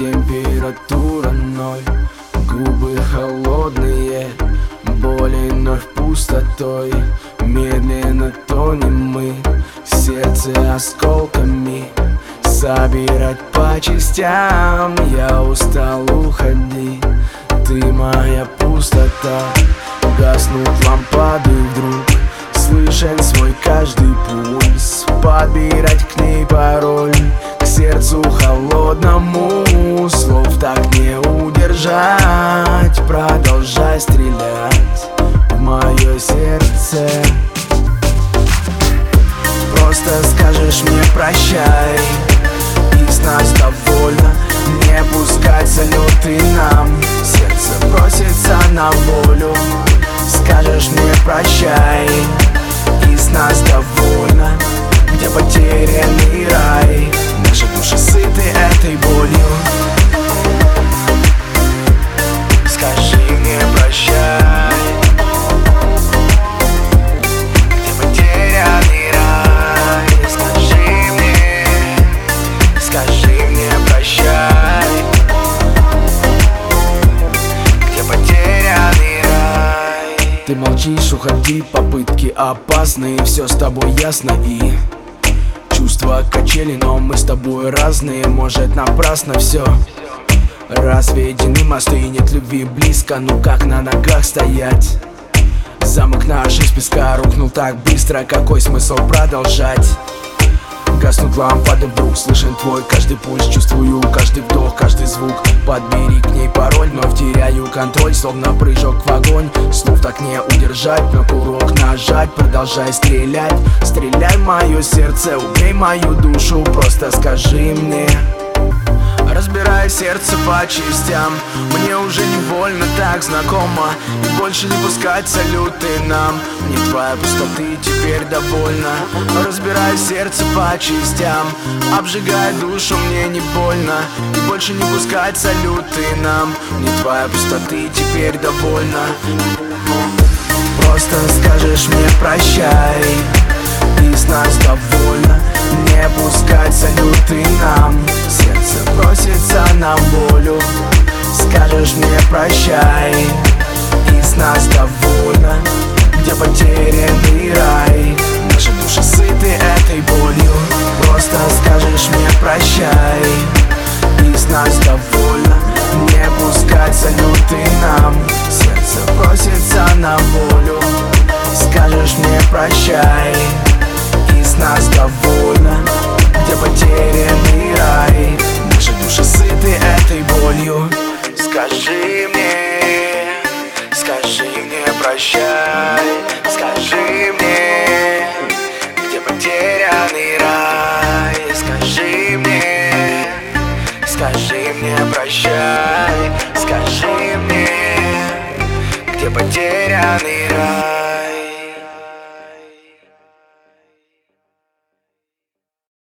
температура ноль, губы холодные, боли вновь пустотой. Медленно тонем мы, сердце осколками собирать по частям. Я устал, уходи, ты моя пустота. Гаснут лампады вдруг, слышен свой каждый пульс. Подбирать к ней пароль, к сердцу холодному. Слов так не удержать, продолжай стрелять в мое сердце. Просто скажешь мне прощай, и с нас довольно. Не пускать салюты нам, сердце просится на волю. Скажешь мне прощай, и с нас довольно. Где потерянный рай, наши души сыты этой болью. Скажи мне прощай, где потерянный рай. Скажи мне прощай, где потерянный рай. Ты молчишь, уходи, попытки опасные, все с тобой ясно и чувства качели, но мы с тобой разные. Может, напрасно все разведены мосты, и нет любви близко. Ну как на ногах стоять? Замок наш из песка рухнул так быстро, какой смысл продолжать? Гаснут лампады вдруг, слышен твой каждый пульс. Чувствую каждый вдох, каждый звук. Подбери к ней пароль, вновь теряю контроль, словно прыжок в огонь. Слов так не удержать, на курок нажать. Продолжай стрелять, стреляй в мое сердце, убей мою душу. Просто скажи мне. Разбирай сердце по частям, мне уже не больно, так знакомо. И больше не пускать салюты нам, мне твоя пустоты теперь довольна. Разбирай сердце по частям, обжигай душу, мне не больно. И больше не пускать салюты нам, мне твоя пустоты теперь довольна. Просто скажешь мне прощай, и с нас довольно. Не пускать салюты нам, сердце просится на волю. Скажешь мне прощай, и с нас довольно. Где потерянный рай, наши души сыты этой болью. Просто скажешь мне прощай, и с нас довольно. Не пускать салюты нам, сердце просится на волю. Скажешь мне прощай, и с нас довольно. Где потерянный рай, наши души сыты этой болью. Скажи мне прощай. Скажи мне, где потерянный рай. Скажи мне прощай. Скажи мне, где потерянный рай.